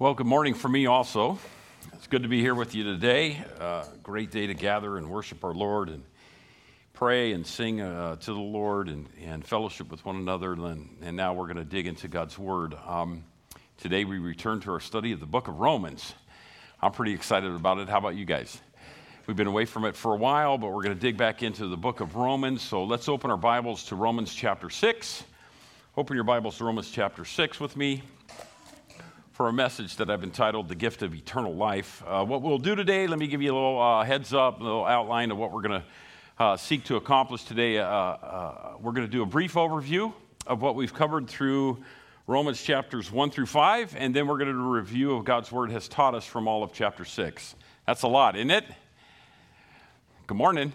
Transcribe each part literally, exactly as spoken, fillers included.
Well, good morning for me also. It's good to be here with you today. Uh, great day to gather and worship our Lord and pray and sing uh, to the Lord and, and fellowship with one another. And, and now we're going to dig into God's Word. Um, today we return to our study of the book of Romans. I'm pretty excited about it. How about you guys? We've been away from it for a while, but we're going to dig back into the book of Romans. So let's open our Bibles to Romans chapter six. Open your Bibles to Romans chapter six with me for a message that I've entitled The Gift of Eternal Life. Uh, what we'll do today, let me give you a little uh, heads up, a little outline of what we're going to uh, seek to accomplish today. Uh, uh, we're going to do a brief overview of what we've covered through Romans chapters one through five, and then we're going to do a review of God's Word has taught us from all of chapter six. That's a lot, isn't it? Good morning.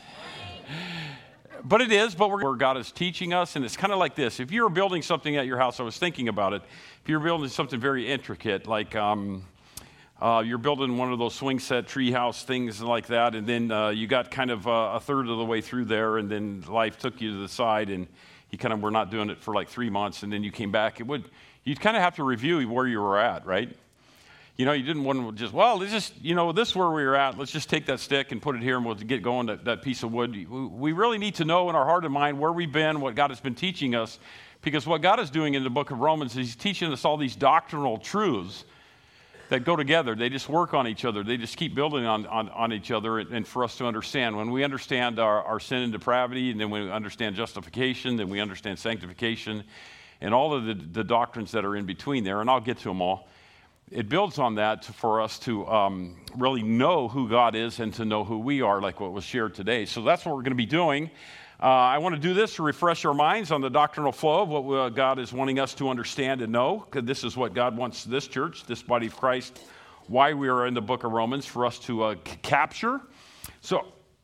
But it is, but we're, where God is teaching us, and it's kind of like this. If you were building something at your house, I was thinking about it. If you're building something very intricate, like um, uh, you're building one of those swing set tree house things like that, and then uh, you got kind of uh, a third of the way through there, and then life took you to the side, and you kind of were not doing it for like three months, and then you came back. It would you'd kind of have to review where you were at, right? You know, you didn't want to just, well, let's just, you know, this is where we were at. Let's just take that stick and put it here and we'll get going, that, that piece of wood. We really need to know in our heart and mind where we've been, what God has been teaching us, because what God is doing in the book of Romans is he's teaching us all these doctrinal truths that go together. They just work on each other. They just keep building on, on, on each other, and, and for us to understand. When we understand our, our sin and depravity, and then we understand justification, then we understand sanctification, and all of the, the doctrines that are in between there, and I'll get to them all. It builds on that to, for us to um, really know who God is and to know who we are, like what was shared today. So that's what we're going to be doing. Uh, I want to do this to refresh our minds on the doctrinal flow of what uh, God is wanting us to understand and know, because this is what God wants this church, this body of Christ, why we are in the book of Romans, for us to uh, c- capture. So,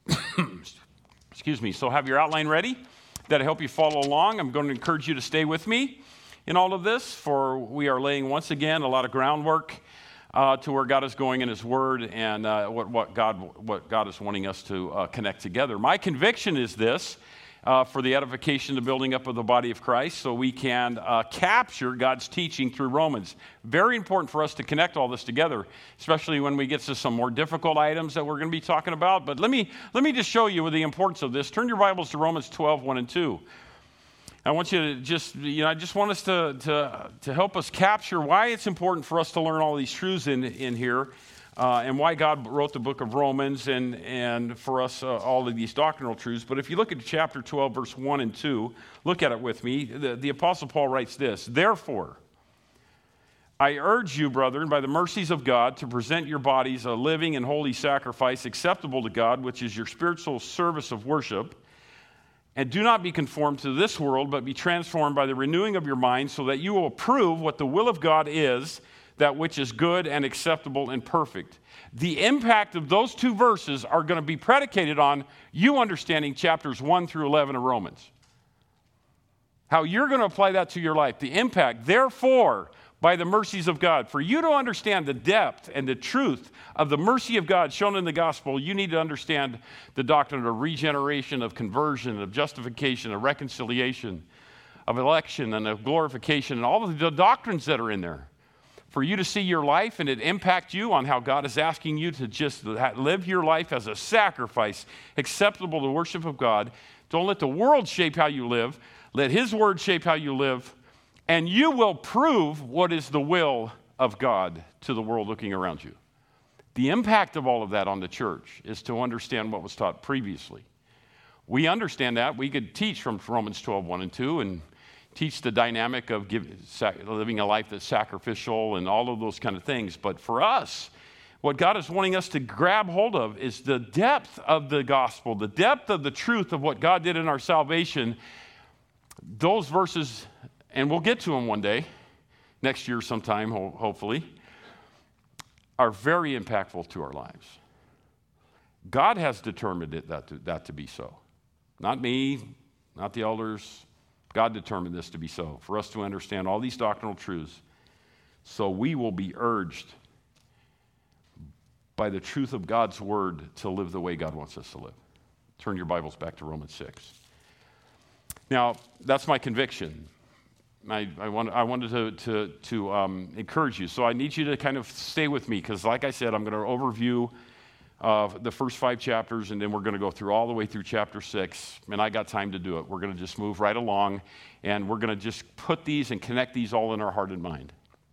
excuse me, so have your outline ready. That'll help you follow along. I'm going to encourage you to stay with me in all of this, for we are laying once again a lot of groundwork uh, to where God is going in His Word and uh, what, what God what God is wanting us to uh, connect together. My conviction is this, uh, for the edification, the building up of the body of Christ, so we can uh, capture God's teaching through Romans. Very important for us to connect all this together, especially when we get to some more difficult items that we're going to be talking about. But let me let me just show you the importance of this. Turn your Bibles to Romans twelve, one and two. I want you to just, you know, I just want us to, to, to help us capture why it's important for us to learn all these truths in, in here uh, and why God wrote the book of Romans and, and for us uh, all of these doctrinal truths. But if you look at chapter twelve, verse one and two, look at it with me. The, the Apostle Paul writes this: "Therefore, I urge you, brethren, by the mercies of God, to present your bodies a living and holy sacrifice acceptable to God, which is your spiritual service of worship. And do not be conformed to this world, but be transformed by the renewing of your mind, so that you will prove what the will of God is, that which is good and acceptable and perfect." The impact of those two verses are going to be predicated on you understanding chapters one through eleven of Romans. How you're going to apply that to your life. The impact, therefore, by the mercies of God. For you to understand the depth and the truth of the mercy of God shown in the gospel, you need to understand the doctrine of regeneration, of conversion, of justification, of reconciliation, of election, and of glorification, and all of the doctrines that are in there. For you to see your life and it impact you on how God is asking you to just live your life as a sacrifice acceptable to the worship of God. Don't let the world shape how you live. Let His word shape how you live. And you will prove what is the will of God to the world looking around you. The impact of all of that on the church is to understand what was taught previously. We understand that. We could teach from Romans twelve, one and two and teach the dynamic of give, sac, living a life that's sacrificial and all of those kind of things. But for us, what God is wanting us to grab hold of is the depth of the gospel, the depth of the truth of what God did in our salvation. Those verses, and we'll get to them one day, next year sometime, ho- hopefully, are very impactful to our lives. God has determined it, that, to, that to be so. Not me, not the elders. God determined this to be so, for us to understand all these doctrinal truths, so we will be urged by the truth of God's word to live the way God wants us to live. Turn your Bibles back to Romans six. Now, that's my conviction. I, I, want, I wanted to, to, to um, encourage you. So I need you to kind of stay with me because, like I said, I'm going to overview uh, the first five chapters, and then we're going to go through all the way through chapter six, and I got time to do it. We're going to just move right along, and we're going to just put these and connect these all in our heart and mind.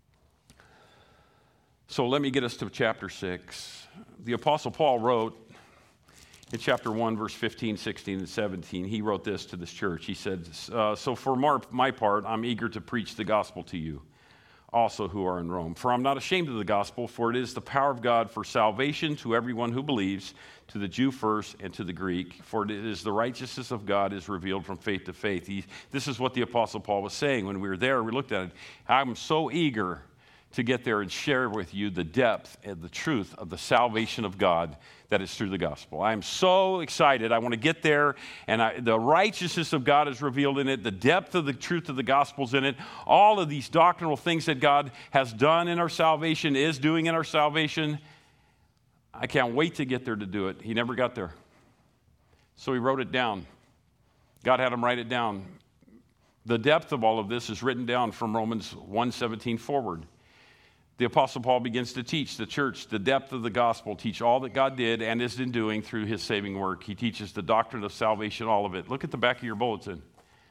So let me get us to chapter six. The Apostle Paul wrote in chapter one, verse fifteen, sixteen, and seventeen, he wrote this to this church. He said, uh, so for my part, I'm eager to preach the gospel to you, also who are in Rome. For I'm not ashamed of the gospel, for it is the power of God for salvation to everyone who believes, to the Jew first and to the Greek. For it is the righteousness of God is revealed from faith to faith. He, this is what the Apostle Paul was saying when we were there. We looked at it. I'm so eager to get there and share with you the depth and the truth of the salvation of God that is through the gospel. I'm so excited. I want to get there, and I, the righteousness of God is revealed in it. The depth of the truth of the gospel is in it. All of these doctrinal things that God has done in our salvation, is doing in our salvation. I can't wait to get there to do it. He never got there. So he wrote it down. God had him write it down. The depth of all of this is written down from Romans one seventeen forward. The Apostle Paul begins to teach the church the depth of the gospel, teach all that God did and is in doing through his saving work. He teaches the doctrine of salvation, all of it. Look at the back of your bulletin.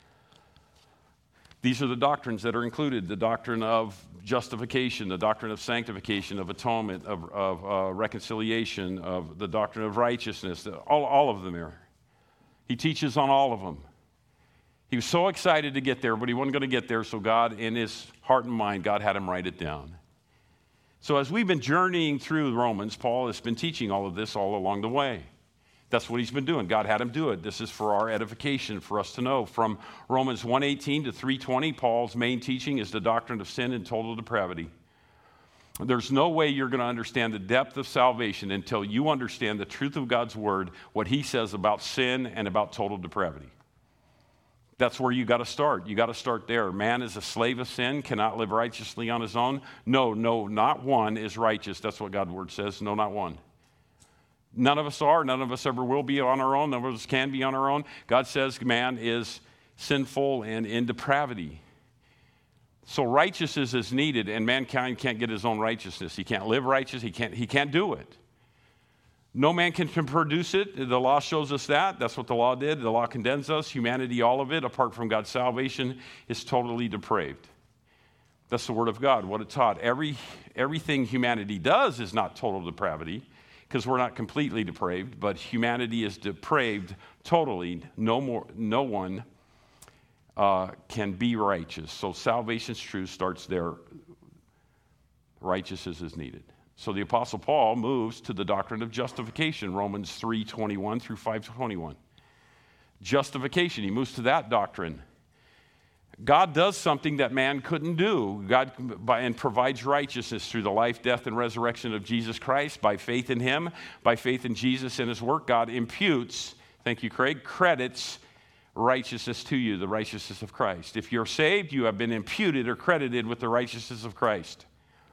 These are the doctrines that are included: the doctrine of justification, the doctrine of sanctification, of atonement, of, of uh, reconciliation, of the doctrine of righteousness. All, all of them are. He teaches on all of them. He was so excited to get there, but he wasn't going to get there, so God, in his heart and mind, God had him write it down. So as we've been journeying through Romans, Paul has been teaching all of this all along the way. That's what he's been doing. God had him do it. This is for our edification, for us to know. From Romans one eighteen to three twenty, Paul's main teaching is the doctrine of sin and total depravity. There's no way you're going to understand the depth of salvation until you understand the truth of God's word, what he says about sin and about total depravity. That's where you got to start. You got to start there. Man is a slave of sin, cannot live righteously on his own. No, no, not one is righteous. That's what God's word says. No, not one. None of us are. None of us ever will be on our own. None of us can be on our own. God says man is sinful and in depravity. So righteousness is needed, and mankind can't get his own righteousness. He can't live righteous. He can't, he can't do it. No man can produce it. The law shows us that. That's what the law did. The law condemns us. Humanity, all of it, apart from God's salvation, is totally depraved. That's the word of God, what it taught. Every, everything humanity does is not total depravity, because we're not completely depraved, but humanity is depraved totally. No more, no one uh, can be righteous. So salvation's truth starts there. Righteousness is needed. So the Apostle Paul moves to the doctrine of justification, Romans three twenty-one through five twenty-one. Justification, he moves to that doctrine. God does something that man couldn't do. God by, and provides righteousness through the life, death, and resurrection of Jesus Christ. By faith in him, by faith in Jesus and his work, God imputes, thank you, Craig, credits righteousness to you, the righteousness of Christ. If you're saved, you have been imputed or credited with the righteousness of Christ.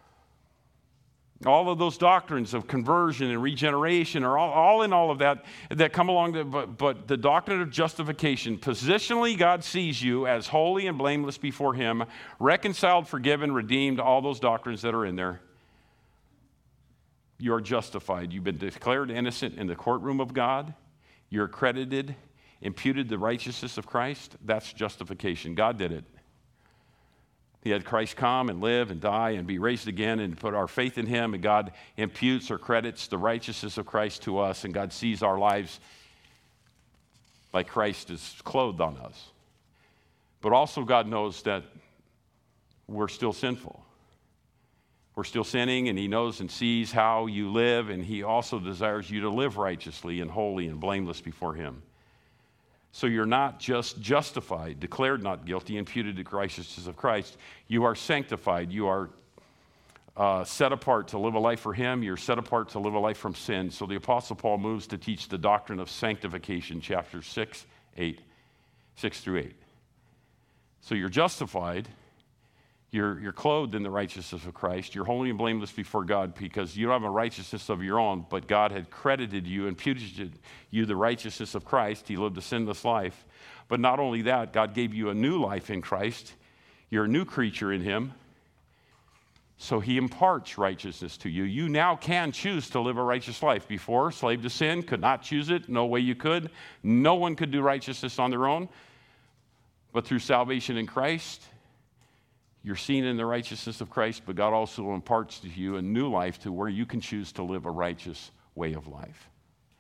All of those doctrines of conversion and regeneration are all, all in all of that that come along. To, but, but the doctrine of justification, positionally, God sees you as holy and blameless before him, reconciled, forgiven, redeemed, all those doctrines that are in there. You are justified. You've been declared innocent in the courtroom of God. You're accredited, imputed the righteousness of Christ. That's justification. God did it. He had Christ come and live and die and be raised again and put our faith in him, and God imputes or credits the righteousness of Christ to us, and God sees our lives like Christ is clothed on us. But also God knows that we're still sinful. We're still sinning, and he knows and sees how you live, and he also desires you to live righteously and holy and blameless before him. So you're not just justified, declared not guilty, imputed to the righteousness of Christ. You are sanctified. You are uh, set apart to live a life for him. You're set apart to live a life from sin. So the Apostle Paul moves to teach the doctrine of sanctification, chapters six, eight, six through eight. So you're justified. You're, you're clothed in the righteousness of Christ. You're holy and blameless before God because you don't have a righteousness of your own, but God had credited you, imputed you the righteousness of Christ. He lived a sinless life. But not only that, God gave you a new life in Christ. You're a new creature in him. So he imparts righteousness to you. You now can choose to live a righteous life. Before, slave to sin, could not choose it. No way you could. No one could do righteousness on their own. But through salvation in Christ, you're seen in the righteousness of Christ, but God also imparts to you a new life to where you can choose to live a righteous way of life.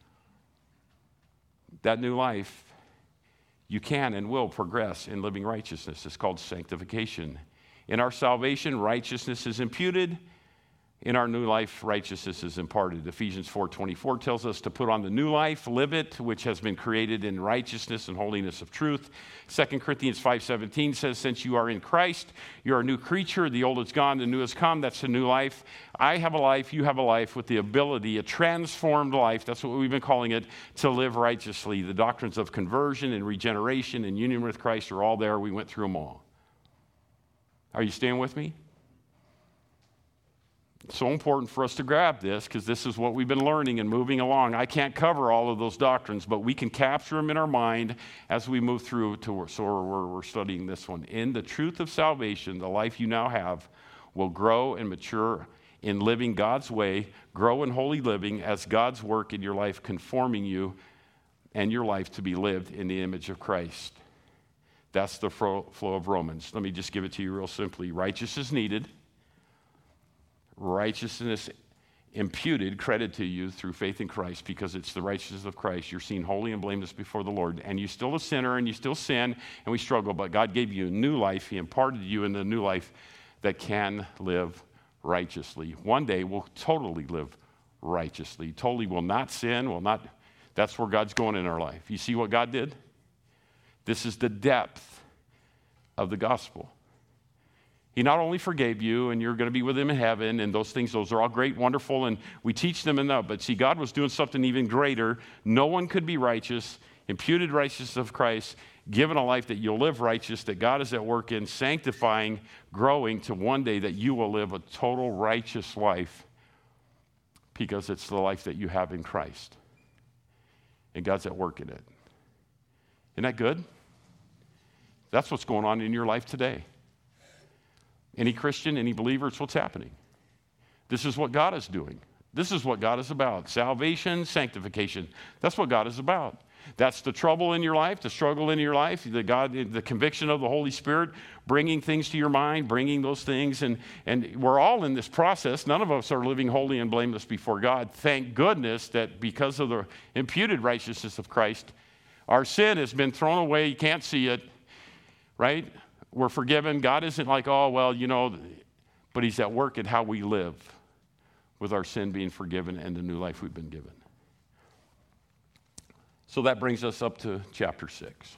That new life, you can and will progress in living righteousness. It's called sanctification. In our salvation, righteousness is imputed. In our new life, righteousness is imparted. Ephesians four twenty-four tells us to put on the new life, live it, which has been created in righteousness and holiness of truth. Second Corinthians five seventeen says, since you are in Christ, you're a new creature. The old is gone, the new has come. That's the new life. I have a life, you have a life with the ability, a transformed life, that's what we've been calling it, to live righteously. The doctrines of conversion and regeneration and union with Christ are all there. We went through them all. Are you staying with me? It's so important for us to grab this because this is what we've been learning and moving along. I can't cover all of those doctrines, but we can capture them in our mind as we move through to so we're, we're studying this one. In the truth of salvation, the life you now have will grow and mature in living God's way, grow in holy living as God's work in your life conforming you and your life to be lived in the image of Christ. That's the flow of Romans. Let me just give it to you real simply. Righteousness needed. Righteousness imputed, credit to you through faith in Christ because it's the righteousness of Christ. You're seen holy and blameless before the Lord. And you're still a sinner and you still sin and we struggle, but God gave you a new life. He imparted you in the new life that can live righteously. One day we'll totally live righteously. Totally will not sin, will not. That's where God's going in our life. You see what God did? This is the depth of the gospel. He not only forgave you and you're going to be with him in heaven and those things, those are all great, wonderful, and we teach them in that. But see, God was doing something even greater. No one could be righteous, imputed righteousness of Christ, given a life that you'll live righteous, that God is at work in, sanctifying, growing to one day that you will live a total righteous life because it's the life that you have in Christ. And God's at work in it. Isn't that good? That's what's going on in your life today. Any Christian, any believer, it's what's happening. This is what God is doing. This is what God is about. Salvation, sanctification. That's what God is about. That's the trouble in your life, the struggle in your life, the God, the conviction of the Holy Spirit, bringing things to your mind, bringing those things. And, and we're all in this process. None of us are living holy and blameless before God. Thank goodness that because of the imputed righteousness of Christ, our sin has been thrown away. You can't see it, right? We're forgiven. God isn't like, oh, well, you know, but he's at work at how we live with our sin being forgiven and the new life we've been given. So that brings us up to chapter six.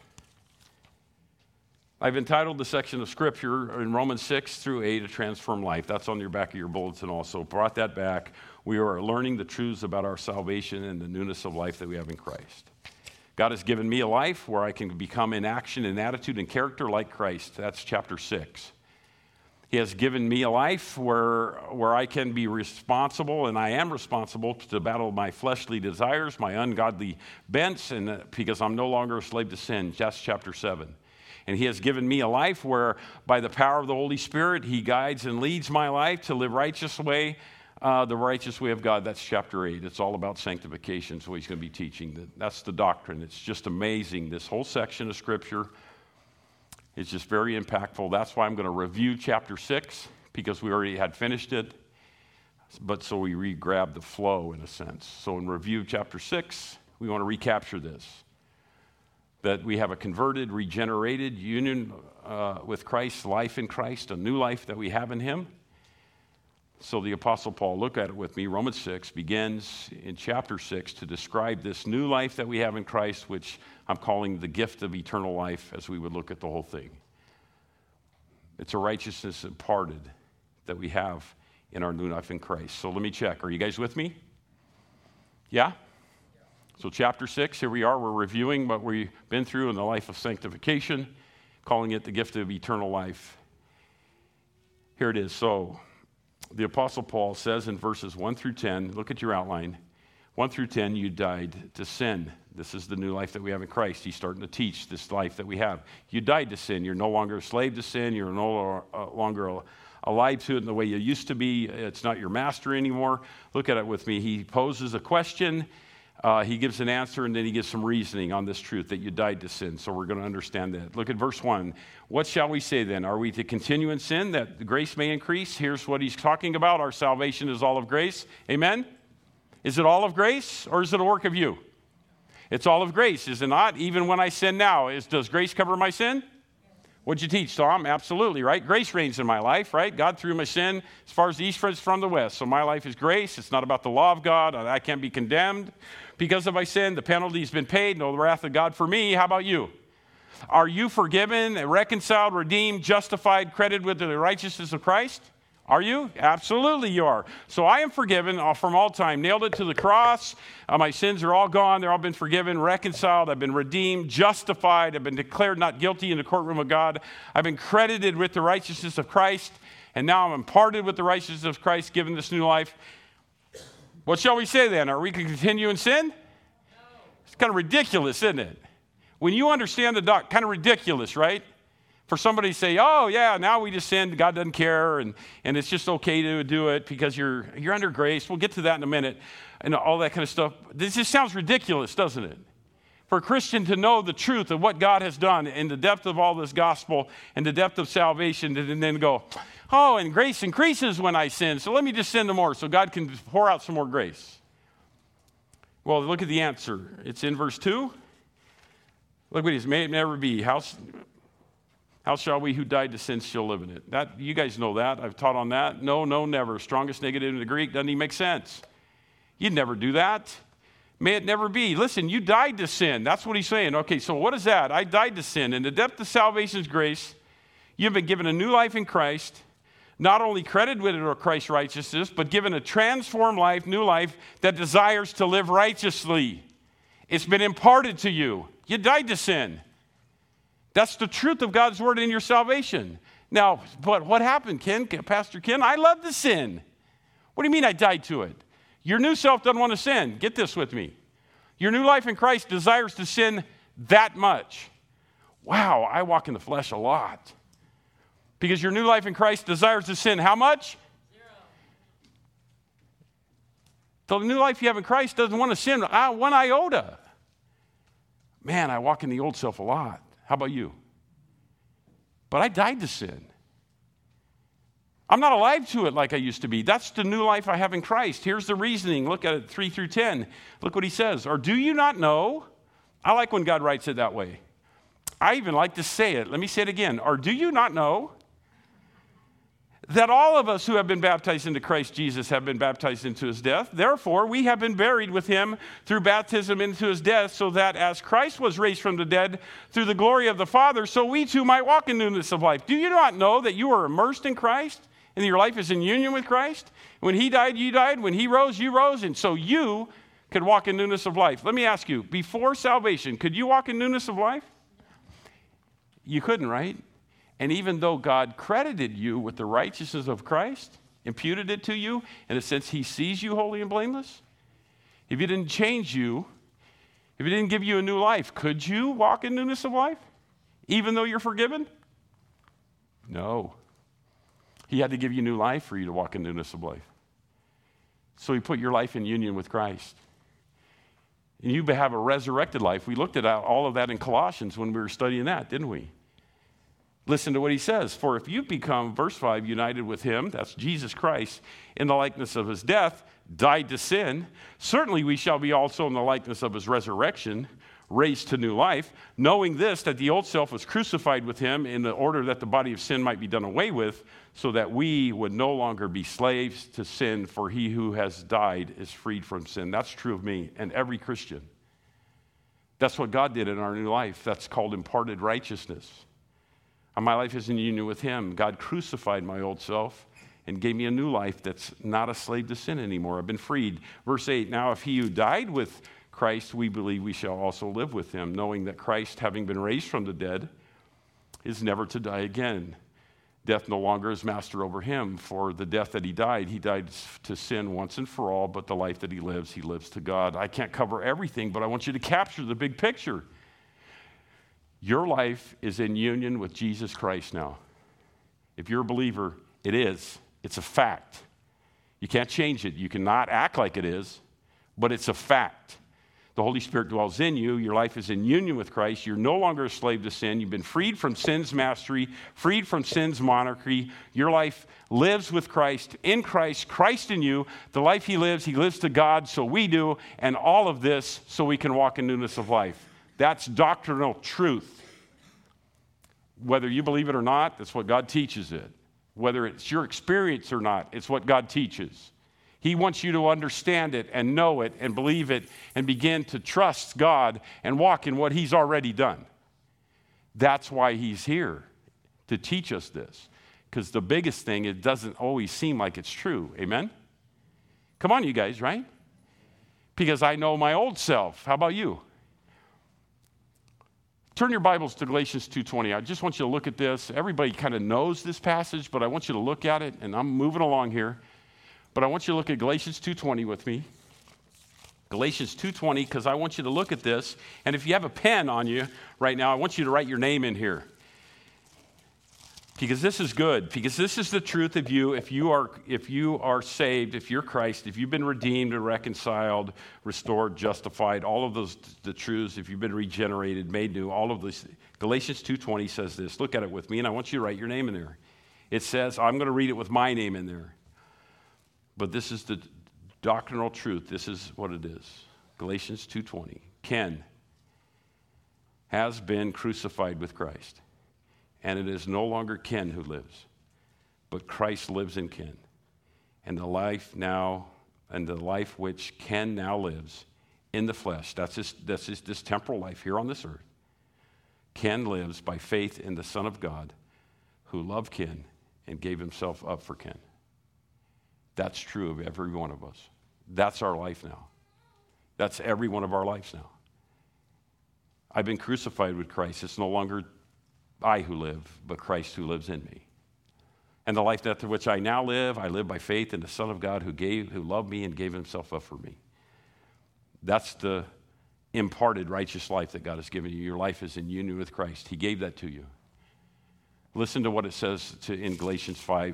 I've entitled the section of Scripture in Romans six through eight, A Transformed Life. That's on your back of your bulletin also. Brought that back. We are learning the truths about our salvation and the newness of life that we have in Christ. God has given me a life where I can become in action and attitude and character like Christ. That's chapter six. He has given me a life where, where I can be responsible, and I am responsible to battle my fleshly desires, my ungodly bents, and because I'm no longer a slave to sin. That's chapter seven. And he has given me a life where by the power of the Holy Spirit, he guides and leads my life to live righteous way, uh, the righteous way of God. That's chapter eight. It's all about sanctification, so he's going to be teaching. That's the doctrine. It's just amazing. This whole section of Scripture is just very impactful. That's why I'm going to review chapter six, because we already had finished it, but so we re-grab the flow in a sense. So in review chapter six, we want to recapture this, that we have a converted, regenerated union uh, with Christ, life in Christ, a new life that we have in him. So the Apostle Paul, look at it with me, Romans six begins in chapter six to describe this new life that we have in Christ, which I'm calling the gift of eternal life as we would look at the whole thing. It's a righteousness imparted that we have in our new life in Christ. So let me check. Are you guys with me? Yeah? So chapter six, here we are. We're reviewing what we've been through in the life of sanctification, calling it the gift of eternal life. Here it is. So the Apostle Paul says in verses one through ten, look at your outline. one through ten, you died to sin. This is the new life that we have in Christ. He's starting to teach this life that we have. You died to sin. You're no longer a slave to sin. You're no longer alive to it in the way you used to be. It's not your master anymore. Look at it with me. He poses a question. Uh, he gives an answer, and then he gives some reasoning on this truth that you died to sin. So we're going to understand that. Look at verse one. What shall we say then? Are we to continue in sin that grace may increase? Here's what he's talking about. Our salvation is all of grace. Amen? Is it all of grace, or is it a work of you? It's all of grace, is it not? Even when I sin now, is, does grace cover my sin? What'd you teach, Tom? Absolutely, right? Grace reigns in my life, right? God threw my sin as far as the east is from the west. So my life is grace. It's not about the law of God. I can't be condemned because of my sin. The penalty's been paid. No wrath of God for me. How about you? Are you forgiven, reconciled, redeemed, justified, credited with the righteousness of Christ? Are you? Absolutely you are. So I am forgiven from all time. Nailed it to the cross. Uh, my sins are all gone. They're all been forgiven, reconciled. I've been redeemed, justified. I've been declared not guilty in the courtroom of God. I've been credited with the righteousness of Christ. And now I'm imparted with the righteousness of Christ, given this new life. What shall we say then? Are we to continue in sin? No. It's kind of ridiculous, isn't it? When you understand the doc, kind of ridiculous, right? For somebody to say, oh, yeah, now we just sinned, God doesn't care, and, and it's just okay to do it because you're, you're under grace. We'll get to that in a minute, and all that kind of stuff. This just sounds ridiculous, doesn't it? For a Christian to know the truth of what God has done in the depth of all this gospel and the depth of salvation, and then go, oh, and grace increases when I sin, so let me just sin no more so God can pour out some more grace. Well, look at the answer. It's in verse two. Look what it is. May it never be. How... How shall we who died to sin still live in it? That, you guys know that. I've taught on that. No, no, never. Strongest negative in the Greek doesn't even make sense. You'd never do that. May it never be. Listen, you died to sin. That's what he's saying. Okay, so what is that? I died to sin. In the depth of salvation's grace, you've been given a new life in Christ, not only credited with Christ's righteousness, but given a transformed life, new life, that desires to live righteously. It's been imparted to you. You died to sin. That's the truth of God's word in your salvation. Now, but what happened, Ken, Pastor Ken? I love to sin. What do you mean I died to it? Your new self doesn't want to sin. Get this with me. Your new life in Christ desires to sin that much. Wow, I walk in the flesh a lot. Because your new life in Christ desires to sin how much? Zero. The new life you have in Christ doesn't want to sin one iota. Man, I walk in the old self a lot. How about you? But I died to sin. I'm not alive to it like I used to be. That's the new life I have in Christ. Here's the reasoning. Look at it, three through ten. Look what he says. Or do you not know? I like when God writes it that way. I even like to say it. Let me say it again. Or do you not know that all of us who have been baptized into Christ Jesus have been baptized into his death? Therefore, we have been buried with him through baptism into his death, so that as Christ was raised from the dead through the glory of the Father, so we too might walk in newness of life. Do you not know that you are immersed in Christ and your life is in union with Christ? When he died, you died. When he rose, you rose. And so you could walk in newness of life. Let me ask you, before salvation, could you walk in newness of life? You couldn't, right? And even though God credited you with the righteousness of Christ, imputed it to you, in a sense he sees you holy and blameless, if he didn't change you, if he didn't give you a new life, could you walk in newness of life, even though you're forgiven? No. He had to give you new life for you to walk in newness of life. So he put your life in union with Christ. And you have a resurrected life. We looked at all of that in Colossians when we were studying that, didn't we? Listen to what he says. For if you become, verse five, united with him, that's Jesus Christ, in the likeness of his death, died to sin, certainly we shall be also in the likeness of his resurrection, raised to new life, knowing this, that the old self was crucified with him in the order that the body of sin might be done away with, so that we would no longer be slaves to sin, for he who has died is freed from sin. That's true of me and every Christian. That's what God did in our new life. That's called imparted righteousness. My life is in union with him. God crucified my old self and gave me a new life that's not a slave to sin anymore. I've been freed. Verse eight, now if he who died with Christ, we believe we shall also live with him, knowing that Christ, having been raised from the dead, is never to die again. Death no longer is master over him. For the death that he died, he died to sin once and for all, but the life that he lives, he lives to God. I can't cover everything, but I want you to capture the big picture. Your life is in union with Jesus Christ now. If you're a believer, it is. It's a fact. You can't change it. You cannot act like it is, but it's a fact. The Holy Spirit dwells in you. Your life is in union with Christ. You're no longer a slave to sin. You've been freed from sin's mastery, freed from sin's monarchy. Your life lives with Christ, in Christ, Christ in you. The life he lives, he lives to God, so we do, and all of this so we can walk in newness of life. That's doctrinal truth. Whether you believe it or not, that's what God teaches it. Whether it's your experience or not, it's what God teaches. He wants you to understand it and know it and believe it and begin to trust God and walk in what he's already done. That's why he's here, to teach us this. Because the biggest thing, it doesn't always seem like it's true. Amen? Come on, you guys, right? Because I know my old self. How about you? Turn your Bibles to Galatians two twenty. I just want you to look at this. Everybody kind of knows this passage, but I want you to look at it, and I'm moving along here. But I want you to look at Galatians two twenty with me. Galatians two twenty, because I want you to look at this. And if you have a pen on you right now, I want you to write your name in here. Because this is good. Because this is the truth of you. If you are, if you are saved, if you're Christ, if you've been redeemed and reconciled, restored, justified, all of those the truths, if you've been regenerated, made new, all of this. Galatians two twenty says this. Look at it with me, and I want you to write your name in there. It says, I'm going to read it with my name in there. But this is the doctrinal truth. This is what it is. Galatians two twenty. Ken has been crucified with Christ. And it is no longer Ken who lives, but Christ lives in Ken. And the life now, and the life which Ken now lives in the flesh, that's his, that's his, this temporal life here on this earth. Ken lives by faith in the Son of God who loved Ken and gave himself up for Ken. That's true of every one of us. That's our life now. That's every one of our lives now. I've been crucified with Christ. It's no longer I who live, but Christ who lives in me. And the life that to which I now live, I live by faith in the Son of God who gave, who loved me and gave himself up for me. That's the imparted righteous life that God has given you. Your life is in union with Christ. He gave that to you. Listen to what it says to, in Galatians five.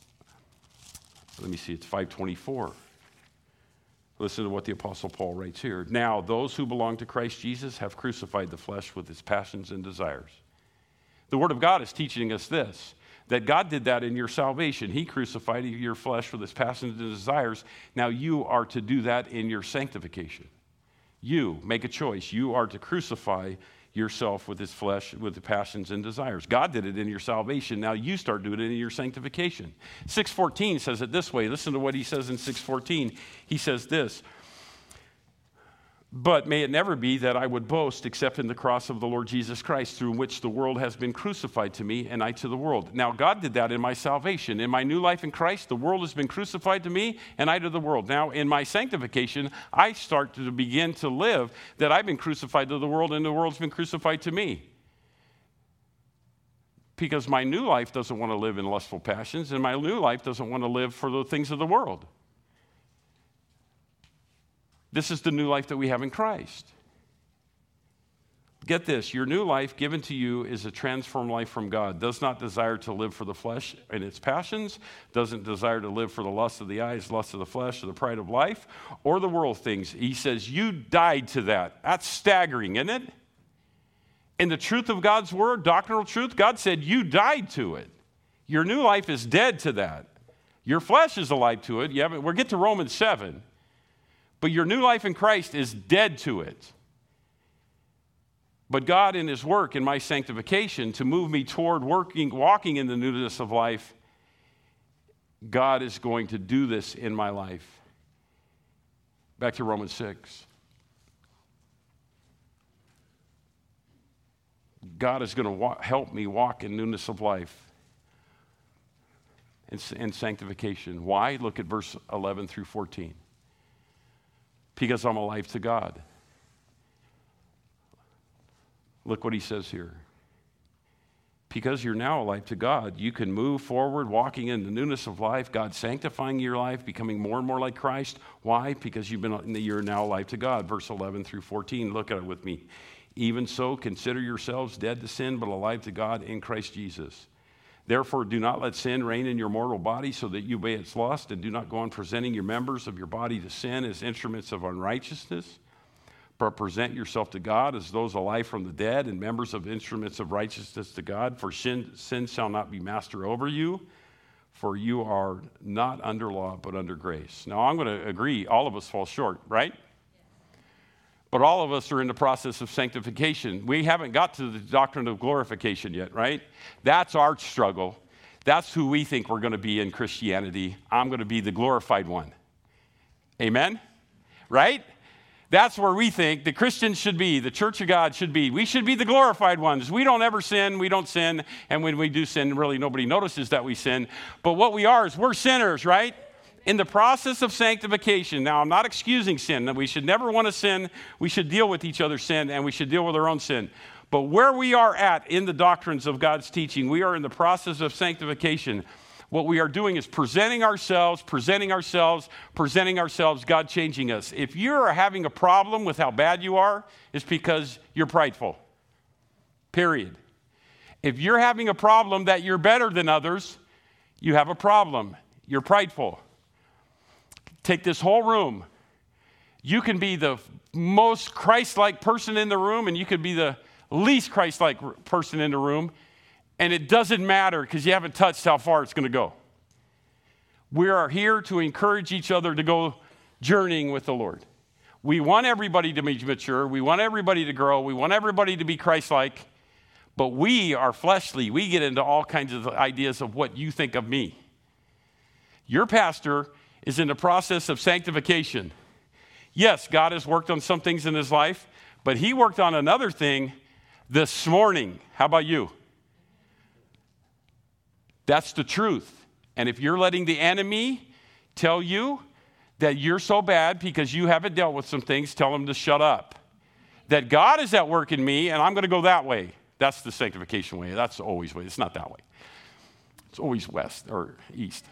Let me see, it's five twenty-four. Listen to what the Apostle Paul writes here. Now, those who belong to Christ Jesus have crucified the flesh with its passions and desires. The Word of God is teaching us this, that God did that in your salvation. He crucified your flesh with its passions and desires. Now you are to do that in your sanctification. You make a choice. You are to crucify yourself with his flesh, with the passions and desires. God did it in your salvation. Now you start doing it in your sanctification. six fourteen says it this way. Listen to what he says in six fourteen. He says this, but may it never be that I would boast except in the cross of the Lord Jesus Christ, through which the world has been crucified to me and I to the world. Now God did that in my salvation. In my new life in Christ, the world has been crucified to me and I to the world. Now in my sanctification, I start to begin to live that I've been crucified to the world and the world's been crucified to me. Because my new life doesn't want to live in lustful passions, and my new life doesn't want to live for the things of the world. This is the new life that we have in Christ. Get this, your new life given to you is a transformed life from God. Does not desire to live for the flesh and its passions, doesn't desire to live for the lust of the eyes, lust of the flesh, or the pride of life, or the world things. He says, you died to that. That's staggering, isn't it? In the truth of God's word, doctrinal truth, God said you died to it. Your new life is dead to that. Your flesh is alive to it. You haven't, we'll get to Romans seven. But your new life in Christ is dead to it. But God, in his work, in my sanctification, to move me toward working, walking in the newness of life, God is going to do this in my life. Back to Romans six. God is going to wa- help me walk in newness of life and, and sanctification. Why? Look at verse eleven through fourteen. Because I'm alive to God. Look what he says here. because you're now alive to God, you can move forward, walking in the newness of life, God sanctifying your life, becoming more and more like Christ. Why? Because you've been, you're now alive to God. Verse eleven through fourteen, look at it with me. Even so, consider yourselves dead to sin, but alive to God in Christ Jesus. Therefore, do not let sin reign in your mortal body so that you obey its lust, and do not go on presenting your members of your body to sin as instruments of unrighteousness, but present yourself to God as those alive from the dead and members of instruments of righteousness to God. For sin, sin shall not be master over you, for you are not under law, but under grace. Now, I'm going to agree, all of us fall short, right? But all of us are in the process of sanctification. We haven't got to the doctrine of glorification yet, right? That's our struggle. That's who we think we're going to be in Christianity. I'm going to be the glorified one. Amen? Right? That's where we think the Christians should be, the Church of God should be. We should be the glorified ones. We don't ever sin, we don't sin, and when we do sin, really nobody notices that we sin. But what we are is we're sinners, right? In the process of sanctification. Now, I'm not excusing sin. We should never want to sin. We should deal with each other's sin, and we should deal with our own sin. But where we are at in the doctrines of God's teaching, we are in the process of sanctification. What we are doing is presenting ourselves, presenting ourselves, presenting ourselves, God changing us. If you're having a problem with how bad you are, it's because you're prideful. Period. If you're having a problem that you're better than others, you have a problem. You're prideful. Take this whole room. You can be the most Christ-like person in the room, and you could be the least Christ-like person in the room, and it doesn't matter because you haven't touched how far it's going to go. We are here to encourage each other to go journeying with the Lord. We want everybody to be mature. We want everybody to grow. We want everybody to be Christ-like, but we are fleshly. We get into all kinds of ideas of what you think of me. Your pastor is in the process of sanctification. Yes, God has worked on some things in his life, but he worked on another thing this morning. How about you? That's the truth. And if you're letting the enemy tell you that you're so bad because you haven't dealt with some things, tell him to shut up. That God is at work in me, and I'm going to go that way. That's the sanctification way. That's always way. It's not that way. It's always west or east.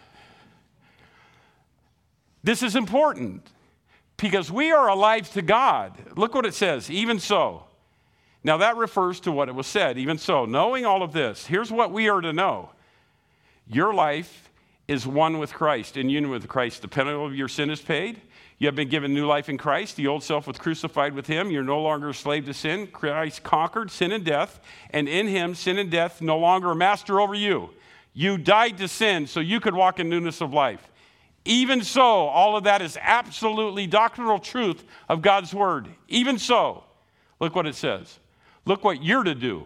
This is important because we are alive to God. Look what it says, even so. Now that refers to what it was said, even so. Knowing all of this, here's what we are to know. Your life is one with Christ, in union with Christ. The penalty of your sin is paid. You have been given new life in Christ. The old self was crucified with him. You're no longer a slave to sin. Christ conquered sin and death, and in him, sin and death no longer a master over you. You died to sin so you could walk in newness of life. Even so, all of that is absolutely doctrinal truth of God's word. Even so, look what it says. Look what you're to do.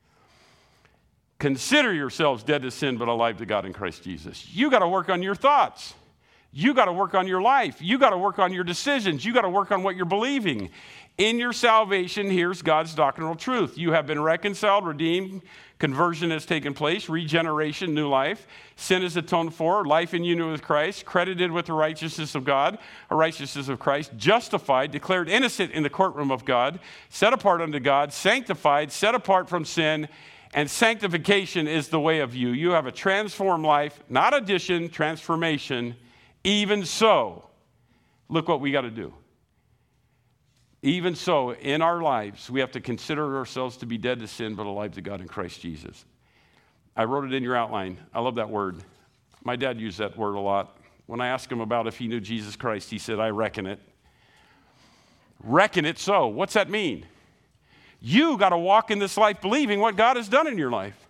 Consider yourselves dead to sin, but alive to God in Christ Jesus. You got to work on your thoughts. You got to work on your life. You got to work on your decisions. You got to work on what you're believing. In your salvation, here's God's doctrinal truth. You have been reconciled, redeemed, conversion has taken place, regeneration, new life. Sin is atoned for, life in union with Christ, credited with the righteousness of God, a righteousness of Christ, justified, declared innocent in the courtroom of God, set apart unto God, sanctified, set apart from sin, and sanctification is the way of you. You have a transformed life, not addition, transformation. Even so, look what we got to do. Even so, in our lives, we have to consider ourselves to be dead to sin, but alive to God in Christ Jesus. I wrote it in your outline. I love that word. My dad used that word a lot. When I asked him about if he knew Jesus Christ, he said, I reckon it. Reckon it so. What's that mean? You got to walk in this life believing what God has done in your life.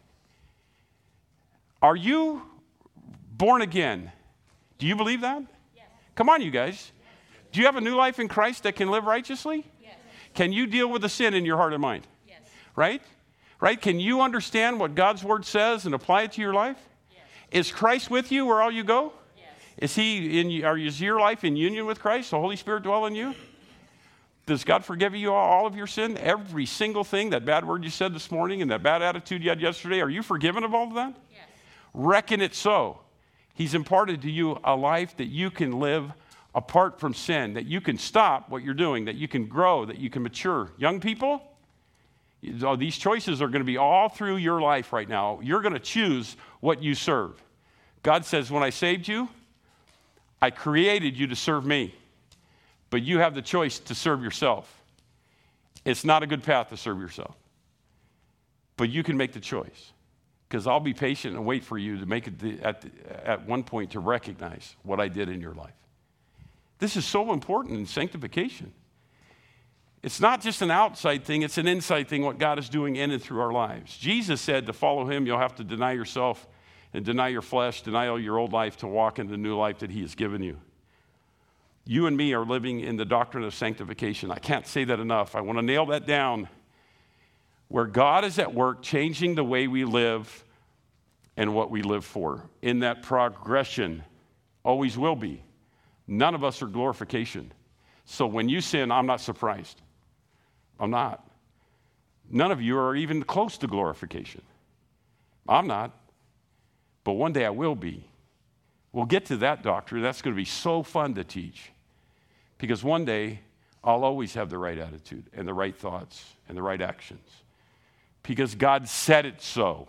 Are you born again? Do you believe that? Yes. Come on, you guys. Do you have a new life in Christ that can live righteously? Yes. Can you deal with the sin in your heart and mind? Yes. Right? Right? Can you understand what God's word says and apply it to your life? Yes. Is Christ with you where all you go? Yes. Is he in? Are is your life in union with Christ? The Holy Spirit dwell in you? Does God forgive you all of your sin? Every single thing, that bad word you said this morning and that bad attitude you had yesterday, are you forgiven of all of that? Yes. Reckon it so. He's imparted to you a life that you can live apart from sin, that you can stop what you're doing, that you can grow, that you can mature. Young people, You know, these choices are going to be all through your life right now. You're going to choose what you serve. God says, when I saved you, I created you to serve me. But you have the choice to serve yourself. It's not a good path to serve yourself. But you can make the choice. Because I'll be patient and wait for you to make it the, at, the, at one point to recognize what I did in your life. This is so important in sanctification. It's not just an outside thing, it's an inside thing, what God is doing in and through our lives. Jesus said to follow him, you'll have to deny yourself and deny your flesh, deny all your old life to walk in the new life that he has given you. You and me are living in the doctrine of sanctification. I can't say that enough. I want to nail that down. Where God is at work changing the way we live and what we live for. In that progression, always will be. None of us are glorification. So when you sin, I'm not surprised. I'm not. None of you are even close to glorification. I'm not. But one day I will be. We'll get to that doctrine. That's going to be so fun to teach. Because one day, I'll always have the right attitude and the right thoughts and the right actions. Because God said it so.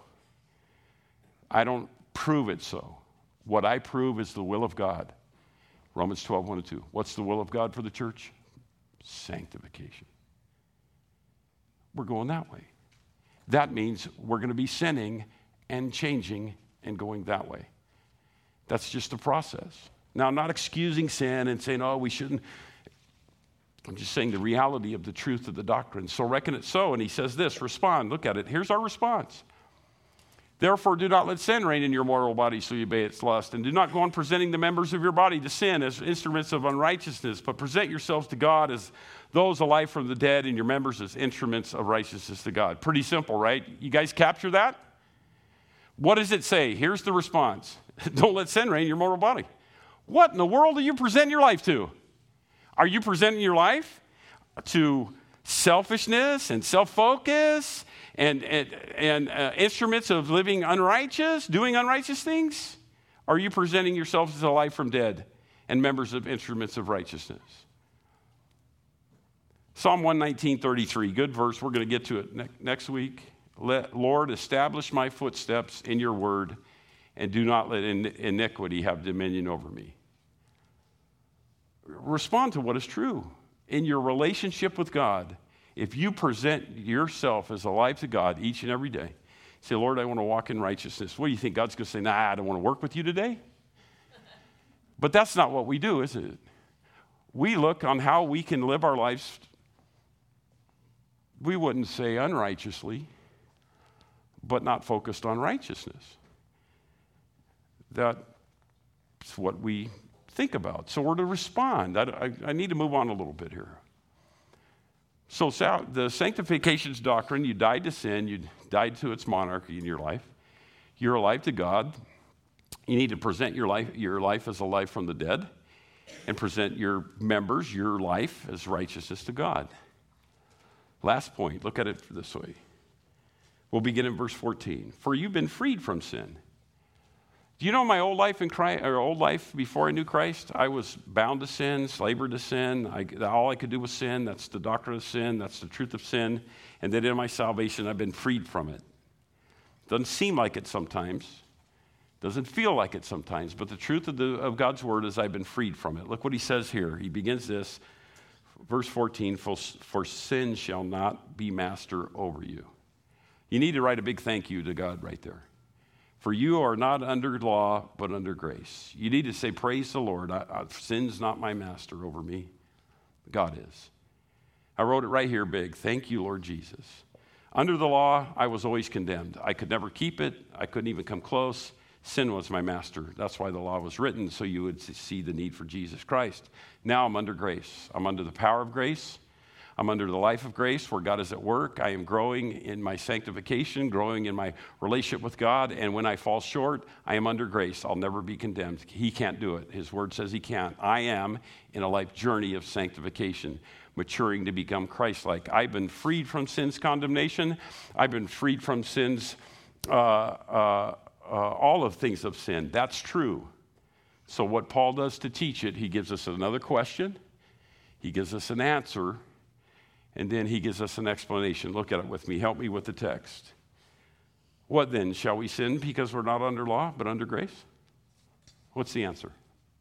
I don't prove it so. What I prove is the will of God. Romans twelve, one and two. What's the will of God for the church? Sanctification. We're going that way. That means we're going to be sinning and changing and going that way. That's just a process. Now, I'm not excusing sin and saying, oh, we shouldn't. I'm just saying the reality of the truth of the doctrine. So reckon it so. And he says this, respond. Look at it. Here's our response. Therefore, do not let sin reign in your mortal body so you obey its lust. And do not go on presenting the members of your body to sin as instruments of unrighteousness, but present yourselves to God as those alive from the dead and your members as instruments of righteousness to God. Pretty simple, right? You guys capture that? What does it say? Here's the response. Don't let sin reign in your mortal body. What in the world do you present your life to? Are you presenting your life to selfishness and self-focus and, and, and uh, instruments of living unrighteous, doing unrighteous things? Or are you presenting yourself as alive from dead and members of instruments of righteousness? Psalm one nineteen, thirty-three, good verse. We're going to get to it ne- next week. Let, Lord, establish my footsteps in your word, and do not let in- iniquity have dominion over me. Respond to what is true. In your relationship with God, if you present yourself as alive to God each and every day, say, Lord, I want to walk in righteousness. What do you think? God's going to say, nah, I don't want to work with you today? But that's not what we do, is it? We look on how we can live our lives, we wouldn't say unrighteously, but not focused on righteousness. That's what we think about. So we're to respond. I, I, I need to move on a little bit here. So the sanctification's doctrine, you died to sin, you died to its monarchy in your life. You're alive to God. You need to present your life, your life as a life from the dead and present your members, your life, as righteousness to God. Last point, look at it this way. We'll begin in verse fourteen. For you've been freed from sin. Do you know my old life in Christ, or old life before I knew Christ? I was bound to sin, slaver to sin. I, all I could do was sin. That's the doctrine of sin. That's the truth of sin. And then in my salvation, I've been freed from it. Doesn't seem like it sometimes. Doesn't feel like it sometimes. But the truth of, the, of God's word is I've been freed from it. Look what he says here. He begins this, verse fourteen, for, for sin shall not be master over you. You need to write a big thank you to God right there. For you are not under law, but under grace. You need to say, praise the Lord. I, I, sin's not my master over me. God is. I wrote it right here big. Thank you, Lord Jesus. Under the law, I was always condemned. I could never keep it. I couldn't even come close. Sin was my master. That's why the law was written, so you would see the need for Jesus Christ. Now I'm under grace. I'm under the power of grace. I'm under the life of grace where God is at work. I am growing in my sanctification, growing in my relationship with God. And when I fall short, I am under grace. I'll never be condemned. He can't do it. His word says he can't. I am in a life journey of sanctification, maturing to become Christ-like. I've been freed from sin's condemnation. I've been freed from sin's, uh, uh, uh, all of things of sin. That's true. So what Paul does to teach it, he gives us another question. He gives us an answer. And then he gives us an explanation. Look at it with me. Help me with the text. What then? Shall we sin because we're not under law, but under grace? What's the answer?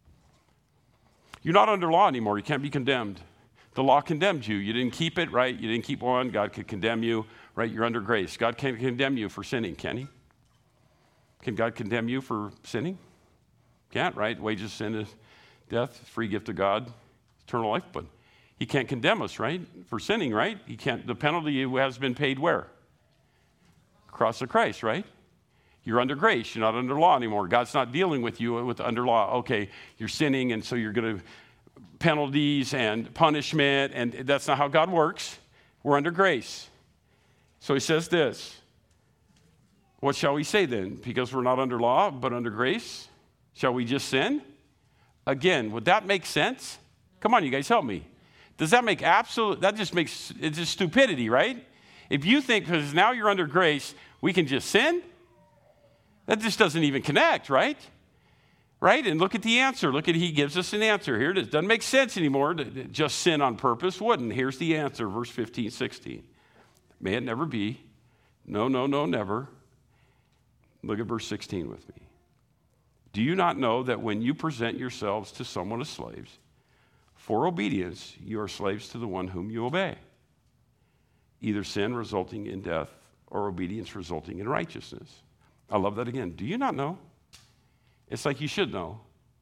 You're not under law anymore. You can't be condemned. The law condemned you. You didn't keep it, right? You didn't keep one. God could condemn you, right? You're under grace. God can't condemn you for sinning, can he? Can God condemn you for sinning? Can't, right? Wages of sin is death, free gift of God, eternal life. But he can't condemn us, right? For sinning, right? He can't. The penalty has been paid where? Cross of Christ, right? You're under grace. You're not under law anymore. God's not dealing with you with under law. Okay, you're sinning, and so you're going to penalties and punishment, and that's not how God works. We're under grace. So he says this. What shall we say then? Because we're not under law, but under grace, shall we just sin? Again, would that make sense? Come on, you guys, help me. Does that make absolute, that just makes, it's just stupidity, right? If you think, because now you're under grace, we can just sin, that just doesn't even connect, right? Right? And look at the answer. Look at, he gives us an answer. Here it is. Doesn't make sense anymore to just sin on purpose. Wouldn't. Here's the answer, verse fifteen, sixteen. May it never be. No, no, no, never. Look at verse sixteen with me. Do you not know that when you present yourselves to someone as slaves, for obedience, you are slaves to the one whom you obey? Either sin resulting in death or obedience resulting in righteousness. I love that again. Do you not know? It's like you should know.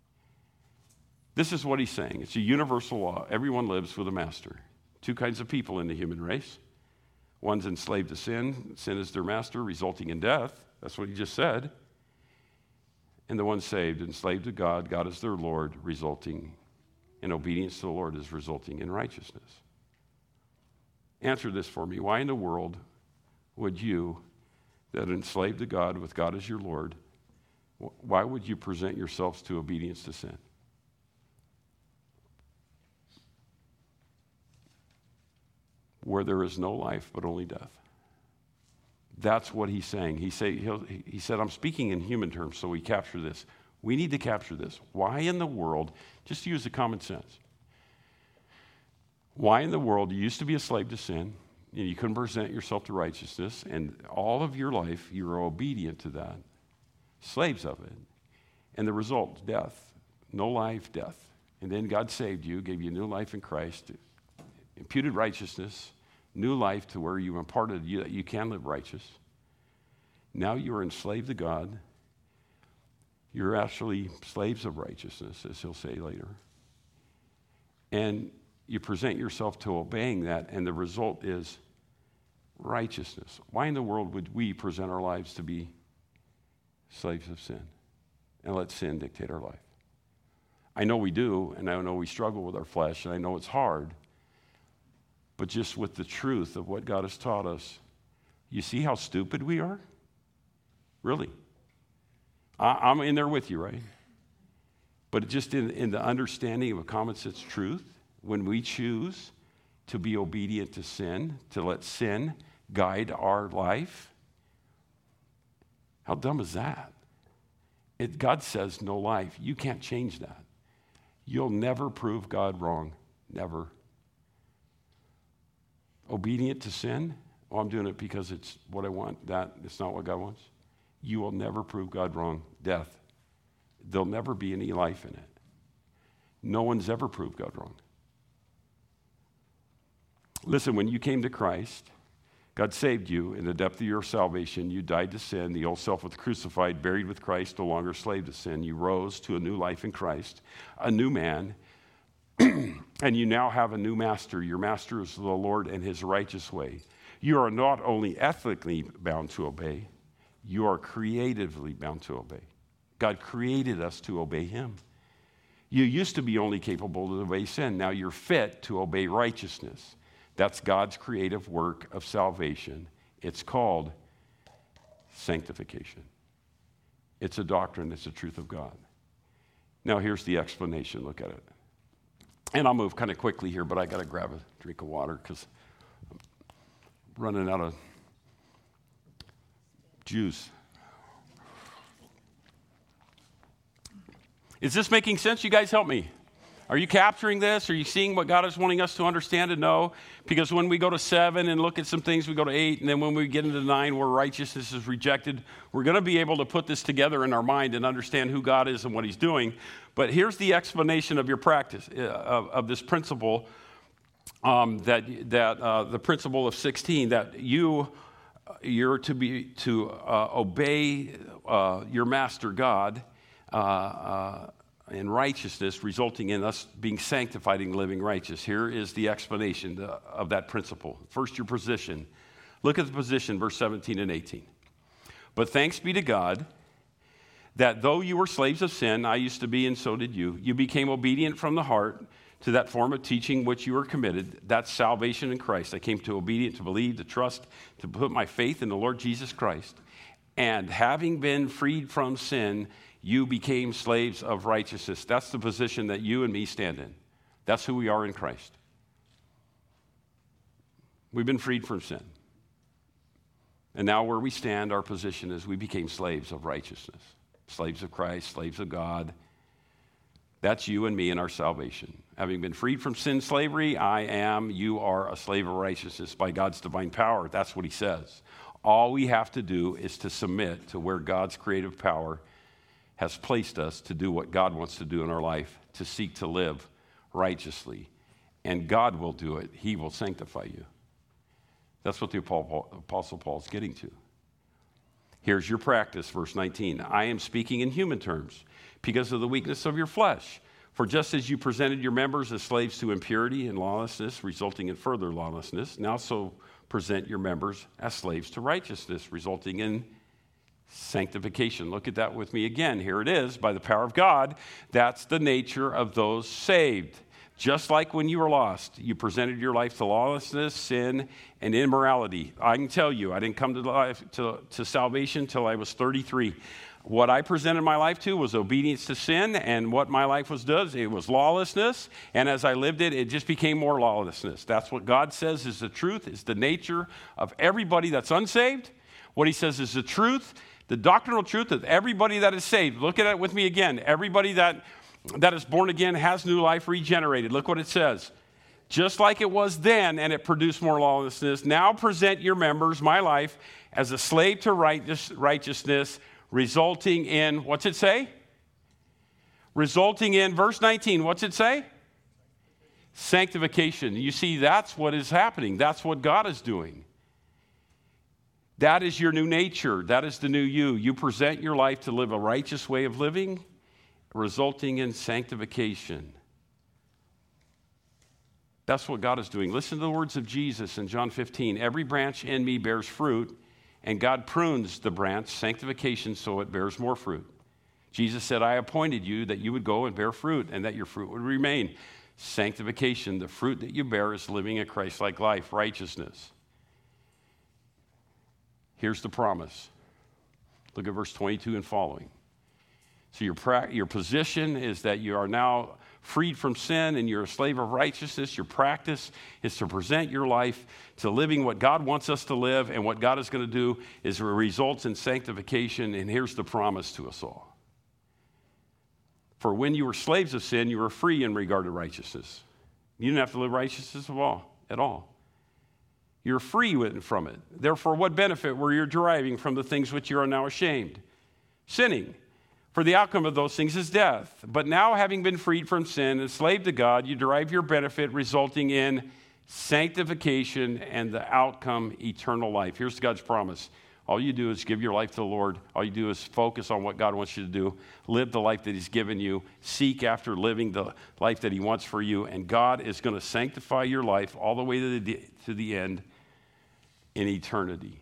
This is what he's saying. It's a universal law. Everyone lives with a master. Two kinds of people in the human race. One's enslaved to sin. Sin is their master, resulting in death. That's what he just said. And the one saved, enslaved to God. God is their Lord, resulting in obedience to the Lord is resulting in righteousness. Answer this for me. Why in the world would you, that enslaved to God with God as your Lord, why would you present yourselves to obedience to sin? Where there is no life but only death. That's what he's saying. He, say, he'll, he said, I'm speaking in human terms, so we capture this. We need to capture this. Why in the world, just use the common sense, why in the world, you used to be a slave to sin, and you couldn't present yourself to righteousness, and all of your life you were obedient to that, slaves of it, and the result, death, no life, death. And then God saved you, gave you new life in Christ, imputed righteousness, new life to where you imparted you that you can live righteous. Now you are enslaved to God. You're actually slaves of righteousness, as he'll say later. And you present yourself to obeying that, and the result is righteousness. Why in the world would we present our lives to be slaves of sin and let sin dictate our life? I know we do, and I know we struggle with our flesh, and I know it's hard. But just with the truth of what God has taught us, you see how stupid we are? Really. I, I'm in there with you, right? But just in, in the understanding of a common sense truth, when we choose to be obedient to sin, to let sin guide our life, how dumb is that? It, God says no life. You can't change that. You'll never prove God wrong. Never. Obedient to sin? Oh, I'm doing it because it's what I want. That, it's not what God wants. You will never prove God wrong. Death. There'll never be any life in it. No one's ever proved God wrong. Listen, when you came to Christ, God saved you in the depth of your salvation. You died to sin. The old self was crucified, buried with Christ, no longer slave to sin. You rose to a new life in Christ, a new man, and you now have a new master. Your master is the Lord and his righteous way. You are not only ethically bound to obey, you are creatively bound to obey. God created us to obey him. You used to be only capable to obey sin. Now you're fit to obey righteousness. That's God's creative work of salvation. It's called sanctification. It's a doctrine. It's a truth of God. Now here's the explanation. Look at it. And I'll move kind of quickly here, but I got to grab a drink of water because I'm running out of juice. Is this making sense? You guys help me. Are you capturing this? Are you seeing what God is wanting us to understand and know? Because when we go to seven and look at some things, we go to eight, and then when we get into nine where righteousness is rejected, we're going to be able to put this together in our mind and understand who God is and what he's doing. But here's the explanation of your practice, uh, of, of this principle, um, that, that uh, the principle of sixteen, that you, you're to be to uh, obey uh, your master God, uh, uh in righteousness, resulting in us being sanctified and living righteous. Here is the explanation of that principle. First, your position. Look at the position, verse seventeen and eighteen. But thanks be to God that though you were slaves of sin, I used to be and so did you, you became obedient from the heart to that form of teaching which you were committed. That's salvation in Christ. I came to obedient, to believe, to trust, to put my faith in the Lord Jesus Christ. And having been freed from sin, you became slaves of righteousness. That's the position that you and me stand in. That's who we are in Christ. We've been freed from sin. And now where we stand, our position is we became slaves of righteousness. Slaves of Christ, slaves of God. That's you and me in our salvation. Having been freed from sin slavery, I am, you are a slave of righteousness by God's divine power. That's what he says. All we have to do is to submit to where God's creative power has placed us to do what God wants to do in our life, to seek to live righteously. And God will do it. He will sanctify you. That's what the Apostle Paul is getting to. Here's your practice, verse nineteen. I am speaking in human terms because of the weakness of your flesh. For just as you presented your members as slaves to impurity and lawlessness, resulting in further lawlessness, now so present your members as slaves to righteousness, resulting in sanctification. Look at that with me again. Here it is, by the power of God. That's the nature of those saved. Just like when you were lost, you presented your life to lawlessness, sin, and immorality. I can tell you, I didn't come to, life, to, to salvation until I was thirty-three. What I presented my life to was obedience to sin, and what my life was does, it was lawlessness, and as I lived it, it just became more lawlessness. That's what God says is the truth, is the nature of everybody that's unsaved. What he says is the truth, the doctrinal truth of everybody that is saved. Look at it with me again. Everybody that, that is born again has new life regenerated. Look what it says. Just like it was then, and it produced more lawlessness, now present your members, my life, as a slave to righteousness, resulting in, what's it say? Resulting in, verse nineteen, what's it say? Sanctification. You see, that's what is happening. That's what God is doing. That is your new nature. That is the new you. You present your life to live a righteous way of living, resulting in sanctification. That's what God is doing. Listen to the words of Jesus in John fifteen. Every branch in me bears fruit, and God prunes the branch, sanctification, so it bears more fruit. Jesus said, I appointed you that you would go and bear fruit, and that your fruit would remain. Sanctification, the fruit that you bear is living a Christ-like life, righteousness. Here's the promise. Look at verse twenty-two and following. So your, pra- your position is that you are now freed from sin and you're a slave of righteousness. Your practice is to present your life to living what God wants us to live, and what God is going to do is results in sanctification, and here's the promise to us all. For when you were slaves of sin, you were free in regard to righteousness. You didn't have to live righteousness at all. At all. You're free from it. Therefore, what benefit were you deriving from the things which you are now ashamed? Sinning. For the outcome of those things is death. But now, having been freed from sin, enslaved to God, you derive your benefit, resulting in sanctification and the outcome, eternal life. Here's God's promise. All you do is give your life to the Lord. All you do is focus on what God wants you to do. Live the life that he's given you. Seek after living the life that he wants for you. And God is going to sanctify your life all the way to the, to the end in eternity.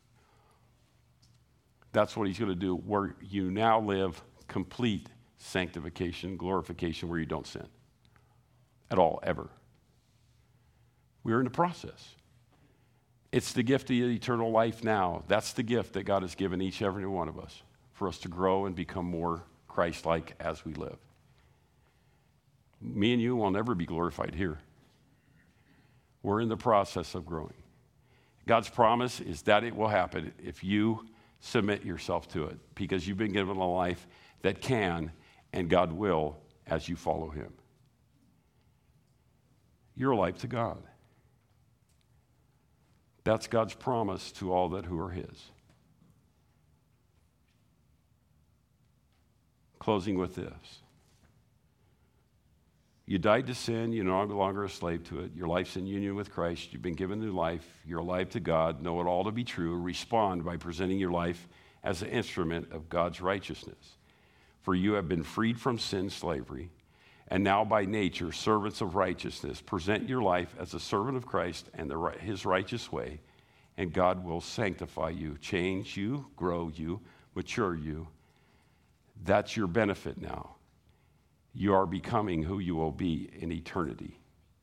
That's what he's going to do, where you now live complete sanctification, glorification, where you don't sin at all, ever. We're in the process. It's the gift of the eternal life now. That's the gift that God has given each and every one of us for us to grow and become more Christ-like as we live. Me and you will never be glorified here. We're in the process of growing. God's promise is that it will happen if you submit yourself to it, because you've been given a life that can and God will as you follow him. your life to God. That's God's promise to all that who are his. Closing with this. You died to sin. You're no longer a slave to it. Your life's in union with Christ. You've been given new life. You're alive to God. Know it all to be true. Respond by presenting your life as an instrument of God's righteousness. For you have been freed from sin slavery, and now by nature, servants of righteousness. Present your life as a servant of Christ and the, his righteous way, and God will sanctify you, change you, grow you, mature you. That's your benefit now. You are becoming who you will be in eternity.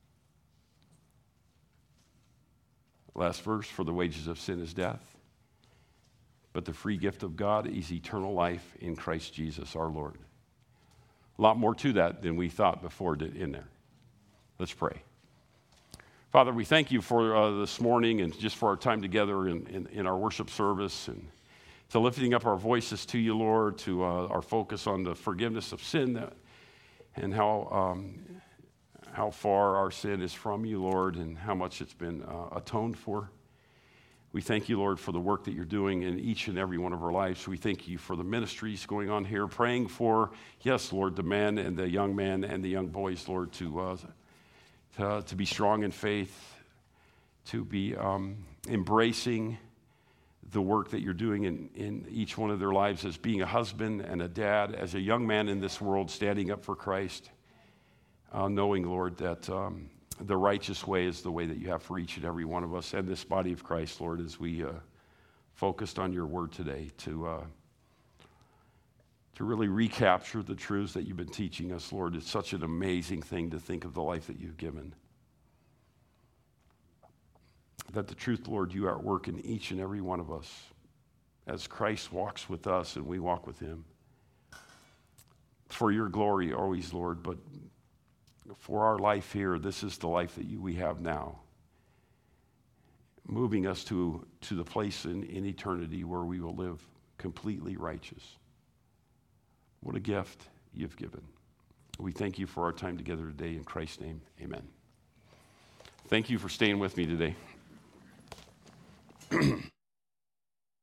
Last verse, for the wages of sin is death, but the free gift of God is eternal life in Christ Jesus our Lord. A lot more to that than we thought before in there. Let's pray. Father, we thank you for uh, this morning and just for our time together in, in, in our worship service, and to lifting up our voices to you, Lord, to uh, our focus on the forgiveness of sin that, and how, um, how far our sin is from you, Lord, and how much it's been uh, atoned for. We thank you, Lord, for the work that you're doing in each and every one of our lives. We thank you for the ministries going on here, praying for, yes, Lord, the men and the young men and the young boys, Lord, to uh, to, to be strong in faith, to be um, embracing the work that you're doing in, in each one of their lives as being a husband and a dad, as a young man in this world standing up for Christ, uh, knowing, Lord, that um, the righteous way is the way that you have for each and every one of us and this body of Christ, Lord, as we uh, focused on your word today to uh, to really recapture the truths that you've been teaching us, Lord. It's such an amazing thing to think of the life that you've given. That the truth, Lord, you are at work in each and every one of us as Christ walks with us and we walk with him. For your glory always, Lord, but for our life here, this is the life that you, we have now, moving us to, to the place in, in eternity where we will live completely righteous. What a gift you've given. We thank you for our time together today. In Christ's name, amen. Thank you for staying with me today.